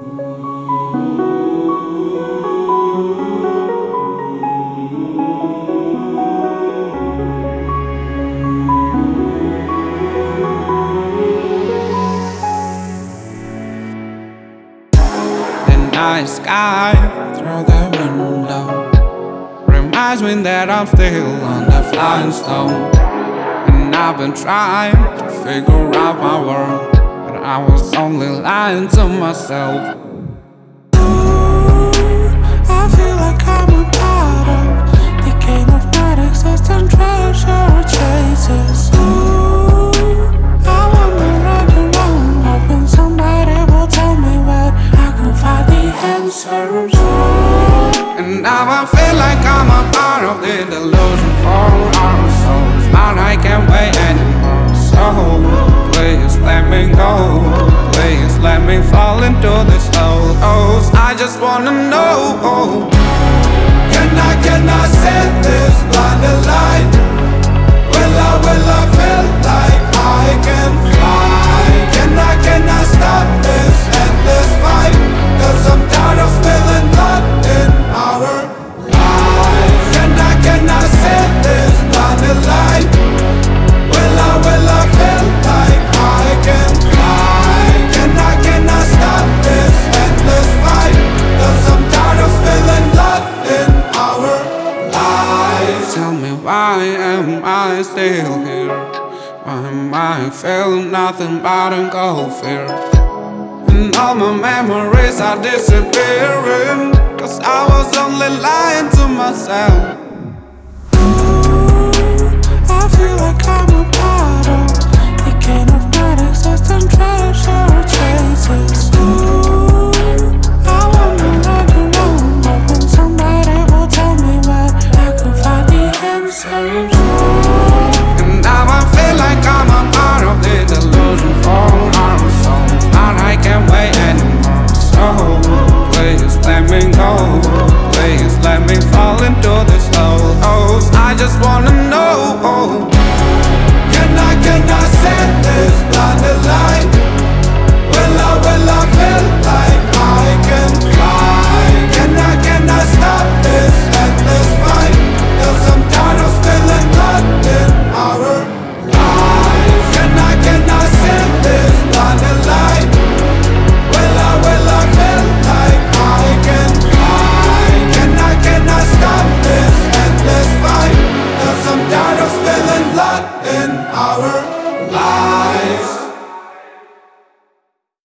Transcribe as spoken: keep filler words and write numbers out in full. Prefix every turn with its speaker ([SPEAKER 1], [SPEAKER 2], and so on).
[SPEAKER 1] Night sky through the window reminds me that I'm still on the flying stone. And I've been trying to figure out my world, but I was only lying to myself.
[SPEAKER 2] Ooh, I feel like I'm a part of the game of non-existent treasure chases. Ooh, I wander round and round, hoping somebody will tell me where I can find the answers.
[SPEAKER 1] And now I feel like I'm a part of the delusion for our souls, but I can't wait anymore. So please let me go, please let me fall into this hole. Oh, I just wanna know, can I, can I set this blinded light? Will I, will I feel like I can fly? Can I, can I stop this endless fight? Cause I'm tired of feeling locked in our lives. Can I, can I set this blinded light? Will I, will I feel like I can fly? Can I, can I stop this endless fight? Cause I'm tired of feeling locked in our lives. Tell me, why am I still here? Why am I feeling nothing but a cold fear? And all my memories are disappearing, cause I was only lying to myself.
[SPEAKER 2] Ooh, I feel like I'm a part of the game of non-existent treasure chases.